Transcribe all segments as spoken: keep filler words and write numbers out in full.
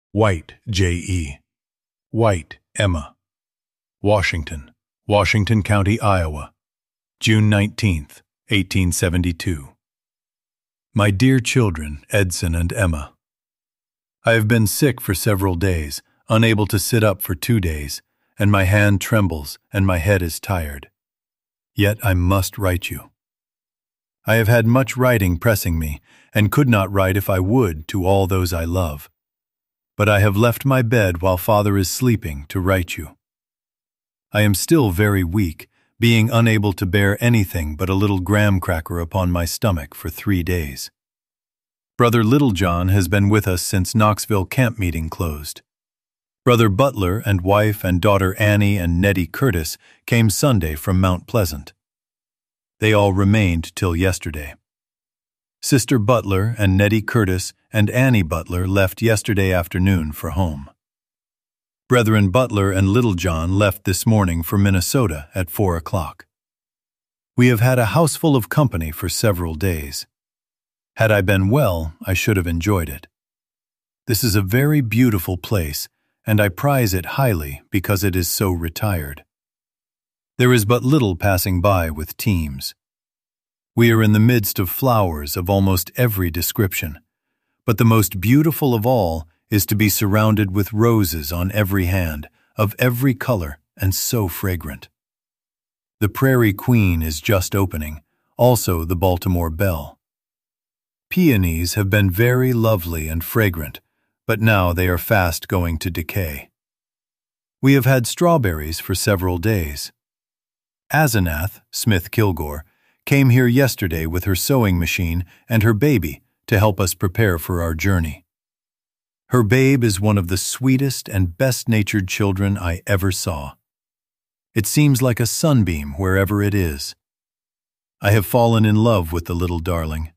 White, J E White, Emma. Washington, Washington County, Iowa, June nineteenth, eighteen seventy-two. My dear children, Edson and Emma, I have been sick for several days, unable to sit up for two days, and my hand trembles and my head is tired. Yet I must write you. I have had much writing pressing me, and could not write if I would to all those I love. But I have left my bed while Father is sleeping to write you. I am still very weak, being unable to bear anything but a little graham cracker upon my stomach for three days. Brother Littlejohn has been with us since Knoxville camp meeting closed. Brother Butler and wife and daughter Annie and Nettie Curtis came Sunday from Mount Pleasant. They all remained till yesterday. Sister Butler and Nettie Curtis and Annie Butler left yesterday afternoon for home. Brethren Butler and Littlejohn left this morning for Minnesota at four o'clock. We have had a houseful of company for several days. Had I been well, I should have enjoyed it. This is a very beautiful place, and I prize it highly because it is so retired. There is but little passing by with teams. We are in the midst of flowers of almost every description, but the most beautiful of all is to be surrounded with roses on every hand, of every color and so fragrant. The Prairie Queen is just opening, also the Baltimore Belle. Peonies have been very lovely and fragrant, but now they are fast going to decay. We have had strawberries for several days. Asenath, Smith Kilgore, came here yesterday with her sewing machine and her baby to help us prepare for our journey. Her babe is one of the sweetest and best-natured children I ever saw. It seems like a sunbeam wherever it is. I have fallen in love with the little darling.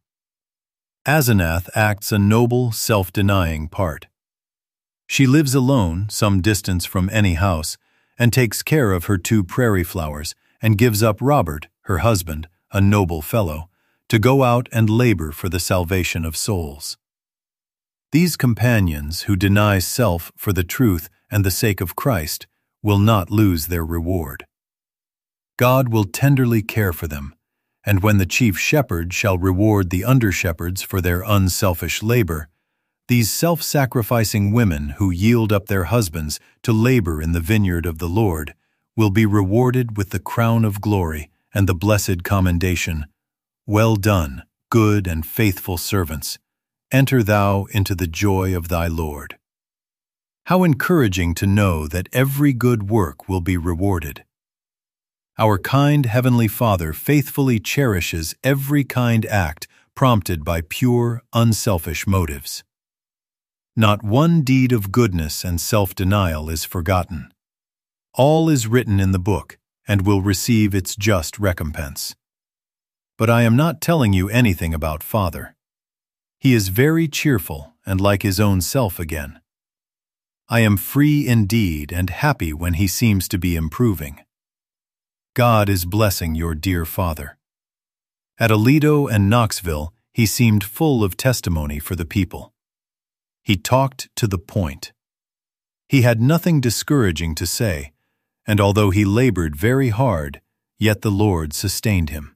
Asenath acts a noble, self-denying part. She lives alone, some distance from any house, and takes care of her two prairie flowers and gives up Robert, her husband, a noble fellow, to go out and labor for the salvation of souls. These companions who deny self for the truth and the sake of Christ will not lose their reward. God will tenderly care for them, and when the chief shepherd shall reward the under-shepherds for their unselfish labor, these self-sacrificing women who yield up their husbands to labor in the vineyard of the Lord will be rewarded with the crown of glory and the blessed commendation, "Well done, good and faithful servants. Enter thou into the joy of thy Lord." How encouraging to know that every good work will be rewarded. Our kind Heavenly Father faithfully cherishes every kind act prompted by pure, unselfish motives. Not one deed of goodness and self-denial is forgotten. All is written in the book, and will receive its just recompense. But I am not telling you anything about Father. He is very cheerful and like his own self again. I am free indeed and happy when he seems to be improving. God is blessing your dear father. At Aledo and Knoxville, he seemed full of testimony for the people. He talked to the point. He had nothing discouraging to say, and although he labored very hard, yet the Lord sustained him.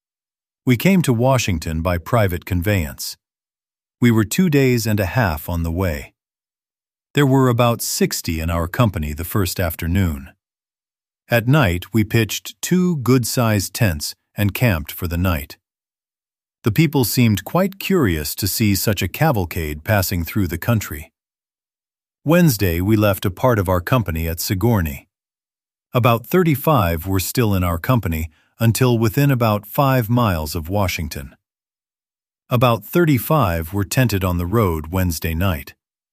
We came to Washington by private conveyance. We were two days and a half on the way. There were about sixty in our company the first afternoon. At night, we pitched two good-sized tents and camped for the night. The people seemed quite curious to see such a cavalcade passing through the country. Wednesday, we left a part of our company at Sigourney. About thirty-five were still in our company until within about five miles of Washington. About thirty-five were tented on the road Wednesday night.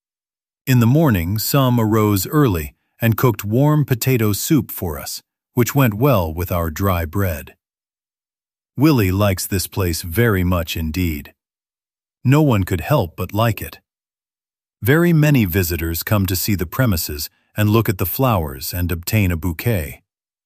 In the morning, some arose early and cooked warm potato soup for us, which went well with our dry bread. Willie likes this place very much indeed. No one could help but like it. Very many visitors come to see the premises and look at the flowers and obtain a bouquet.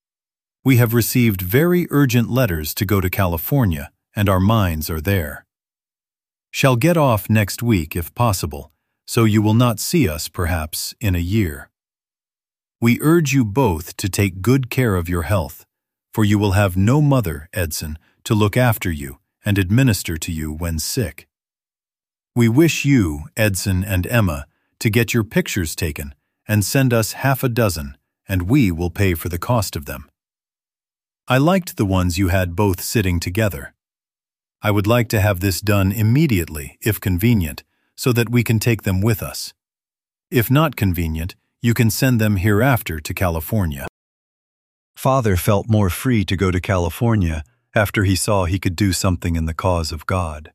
We have received very urgent letters to go to California, and our minds are there. Shall get off next week if possible, so you will not see us, perhaps, in a year. We urge you both to take good care of your health, for you will have no mother, Edson, to look after you and administer to you when sick. We wish you, Edson and Emma, to get your pictures taken and send us half a dozen, and we will pay for the cost of them. I liked the ones you had both sitting together. I would like to have this done immediately, if convenient, so that we can take them with us. If not convenient, you can send them hereafter to California. Father felt more free to go to California after he saw he could do something in the cause of God.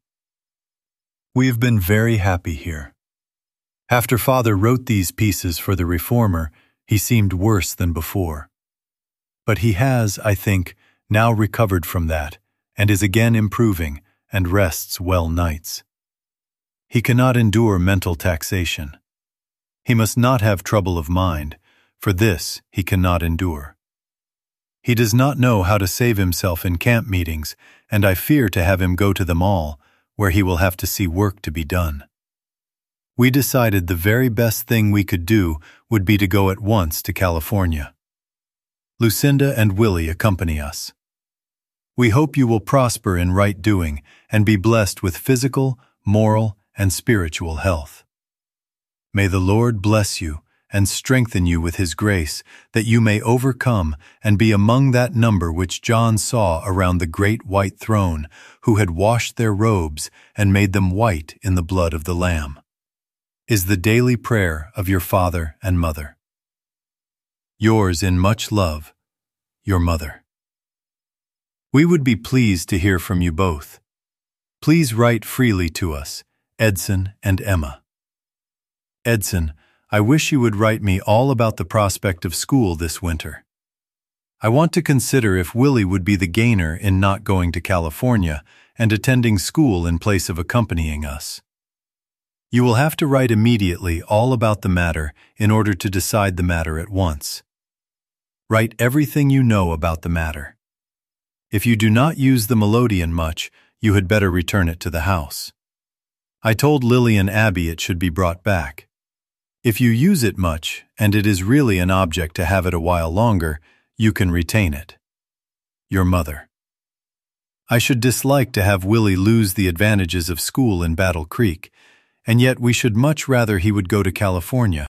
We have been very happy here. After Father wrote these pieces for the Reformer, he seemed worse than before. But he has, I think, now recovered from that, and is again improving, and rests well nights. He cannot endure mental taxation. He must not have trouble of mind, for this he cannot endure. He does not know how to save himself in camp meetings, and I fear to have him go to them all, where he will have to see work to be done. We decided the very best thing we could do would be to go at once to California. Lucinda and Willie accompany us. We hope you will prosper in right doing and be blessed with physical, moral, and spiritual health. May the Lord bless you and strengthen you with His grace, that you may overcome and be among that number which John saw around the great white throne, who had washed their robes and made them white in the blood of the Lamb, is the daily prayer of your father and mother. Yours in much love, your mother. We would be pleased to hear from you both. Please write freely to us, Edson and Emma. Edson, I wish you would write me all about the prospect of school this winter. I want to consider if Willie would be the gainer in not going to California and attending school in place of accompanying us. You will have to write immediately all about the matter in order to decide the matter at once. Write everything you know about the matter. If you do not use the melodeon much, you had better return it to the house. I told Lily and Abby it should be brought back. If you use it much, and it is really an object to have it a while longer, you can retain it. Your mother. I should dislike to have Willie lose the advantages of school in Battle Creek, and yet we should much rather he would go to California,